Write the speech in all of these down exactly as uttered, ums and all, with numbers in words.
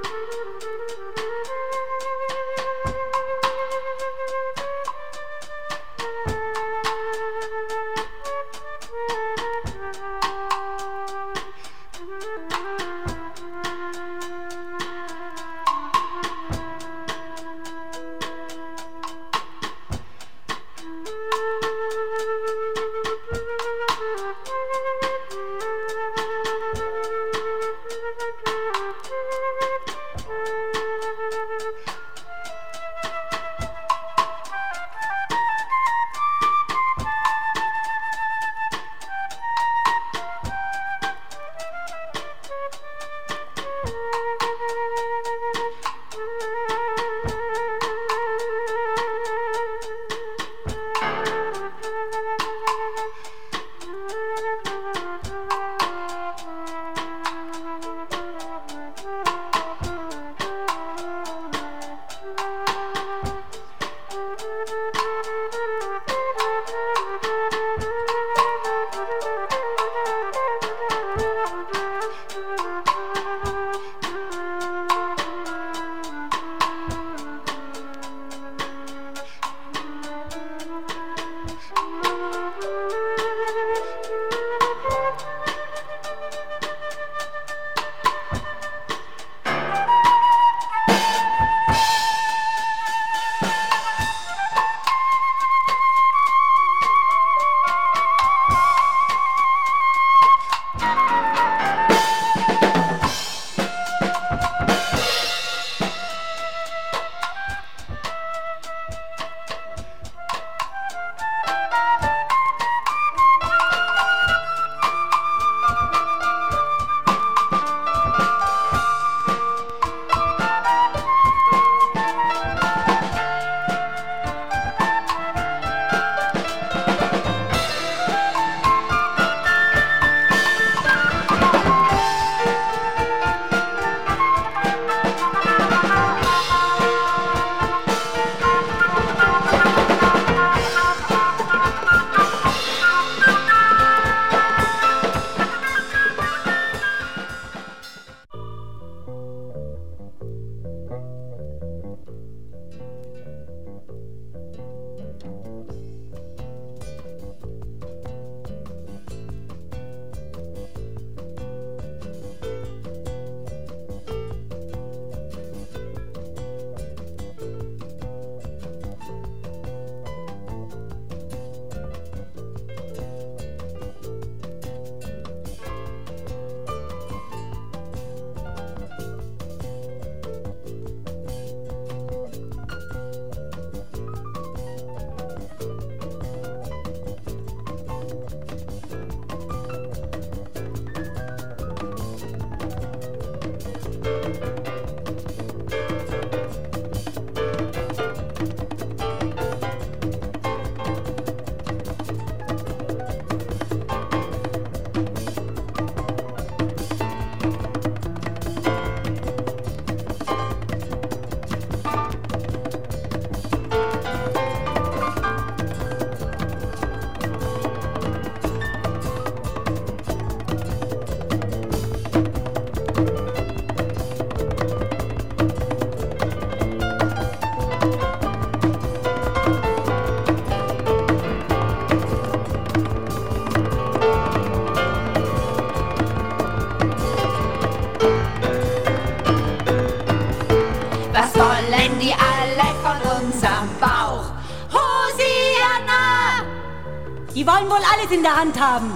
Die wollen wohl alles in der Hand haben.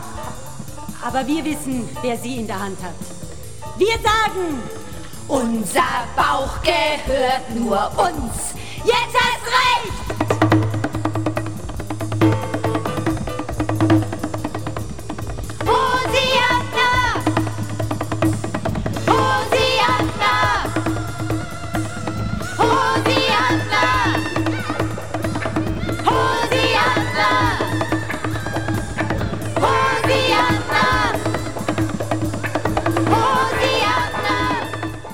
Aber wir wissen, wer sie in der Hand hat. Wir sagen, unser Bauch gehört nur uns. Jetzt erst recht! Hosianna! Hosianna! Hosianna! Hosianna! Hosianna! Hosianna!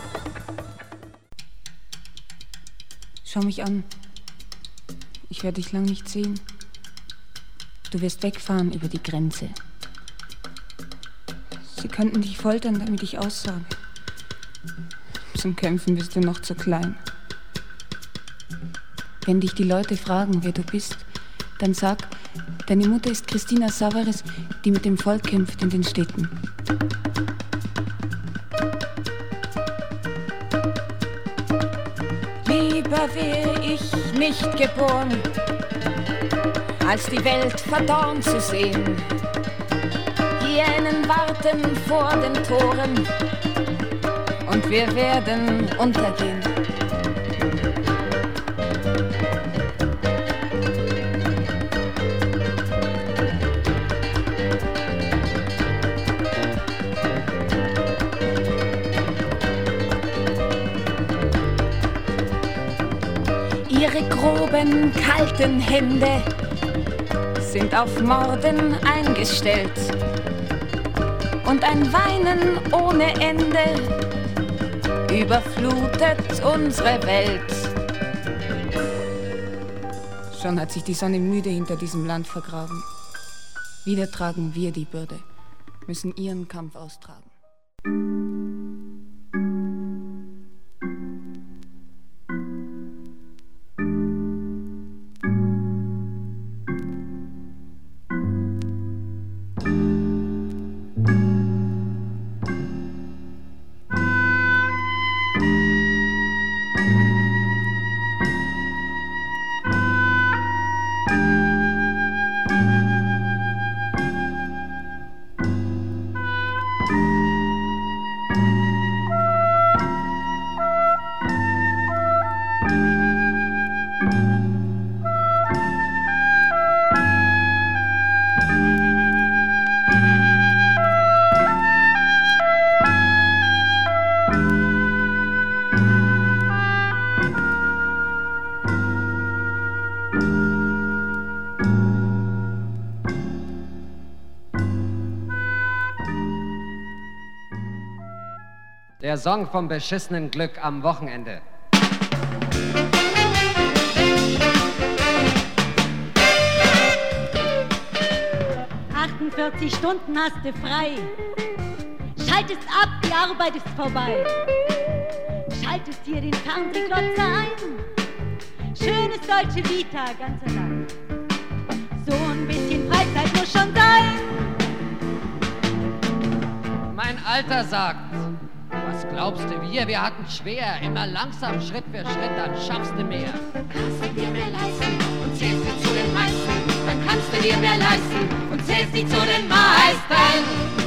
Schau mich an. Ich werde dich lang nicht sehen. Du wirst wegfahren über die Grenze. Sie könnten dich foltern, damit ich aussage. Zum Kämpfen bist du noch zu klein. Wenn dich die Leute fragen, wer du bist, dann sag, deine Mutter ist Christina Savares, die mit dem Volk kämpft in den Städten. Lieber wär ich nicht geboren, als die Welt verdorren zu sehen. Hyänen warten vor den Toren und wir werden untergehen. Ihre groben, kalten Hände sind auf Morden eingestellt und ein Weinen ohne Ende überflutet unsere Welt. Schon hat sich die Sonne müde hinter diesem Land vergraben. Wieder tragen wir die Bürde, müssen ihren Kampf austragen. Der Song vom beschissenen Glück am Wochenende. achtundvierzig Stunden hast du frei. Schaltest ab, die Arbeit ist vorbei. Schaltest dir den Fernsehglotzer ein. Schönes deutsche Vita, ganz allein. So ein bisschen Freizeit muss schon sein. Mein Alter sagt, was glaubst du, wir, wir hatten schwer, immer langsam, Schritt für Schritt, dann schaffst du mehr. Kannst du dir mehr leisten und zählst dich zu den meisten, dann kannst du dir mehr leisten und zählst dich zu den meisten.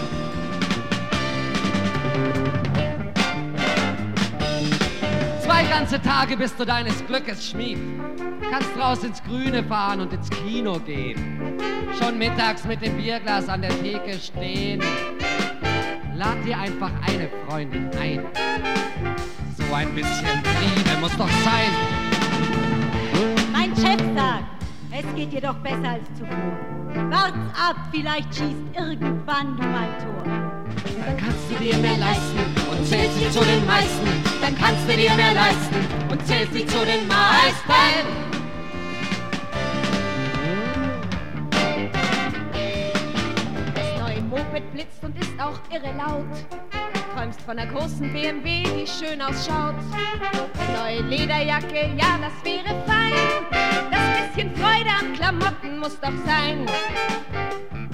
Zwei ganze Tage bist du deines Glückes Schmied. Kannst raus ins Grüne fahren und ins Kino gehen. Schon mittags mit dem Bierglas an der Theke stehen. Lad dir einfach eine Freundin ein. So ein bisschen Liebe muss doch sein. Mein Chef sagt, es geht dir doch besser als zuvor. Wart's ab, vielleicht schießt irgendwann du mein Tor. Dann kannst du dir mehr leisten und zählst dich zu den meisten. Dann kannst du dir mehr leisten und zählst dich zu den meisten. Moped blitzt und ist auch irre laut. Träumst von einer großen B M W, die schön ausschaut. Neue Lederjacke, ja, das wäre fein. Das bisschen Freude am Klamotten muss doch sein.